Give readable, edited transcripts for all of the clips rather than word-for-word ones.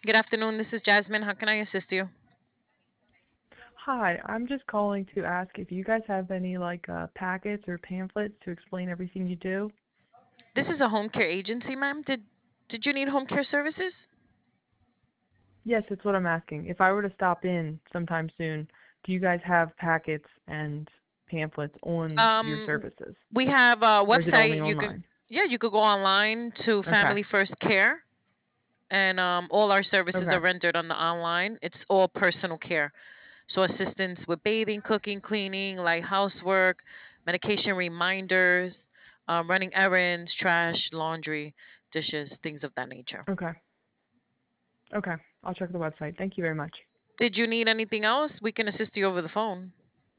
Good afternoon. This is Jasmine. How can I assist you? Hi, I'm just calling to ask if you guys have any packets or pamphlets to explain everything you do. This is a home care agency, ma'am. Did you need home care services? Yes, it's what I'm asking. If I were to stop in sometime soon, do you guys have packets and pamphlets on your Um, services, we have a or is it only website. You can online? Yeah, you could go online to Okay. Family First Care, and all our services Okay. are rendered on the online. It's all personal care, so assistance with bathing, cooking, cleaning, like housework, medication reminders, running errands, trash, laundry, dishes, things of that nature. Okay. Okay. I'll check the website. Thank you very much. Did you need anything else? We can assist you over the phone.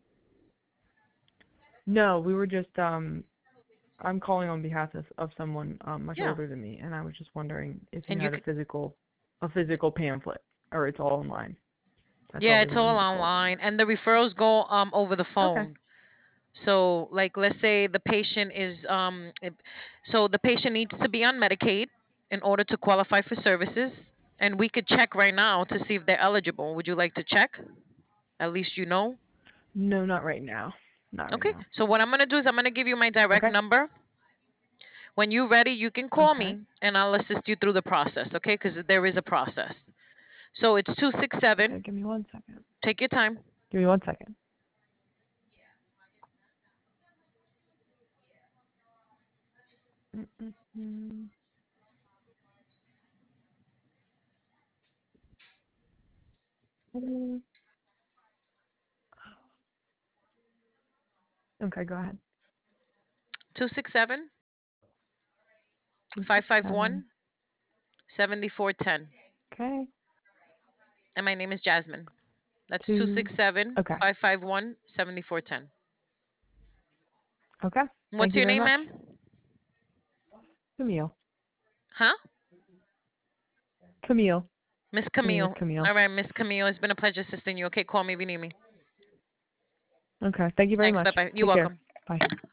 No, we were just I'm calling on behalf of someone much Yeah. older than me, and I was just wondering if you And you had could, a physical pamphlet, or it's all online. That's all yeah, they it's wanted all me to call about. online, and the referrals go over the Okay. phone. So, like, let's say the patient is so the patient needs to be on Medicaid in order to qualify for services, and we could check right now to see if they're eligible. Would you like to check? At least you know. No, not right now. Not right Okay. now. So what I'm gonna do is I'm gonna give you my direct Okay. number. When you're ready, you can call Okay. me, and I'll assist you through the process. Okay? Because there is a process. So it's 267. Okay. Give me 1 second. Take your time. Give me 1 second. Mm-mm-mm. Mm. Okay. Go ahead. 267 Two five six five seven. one 7410. Okay. And my name is Jasmine. That's two Two. six seven Okay. five five one 7410. Okay. Thank What's you your very name, much. ma'am? Camille. Huh? Camille. Miss My name is Camille. Camille. All right, Miss Camille. It's been a pleasure assisting you. Okay, call me if you need me. Okay. Thank you very Thanks. Bye much. bye. You're Take care. welcome. Bye.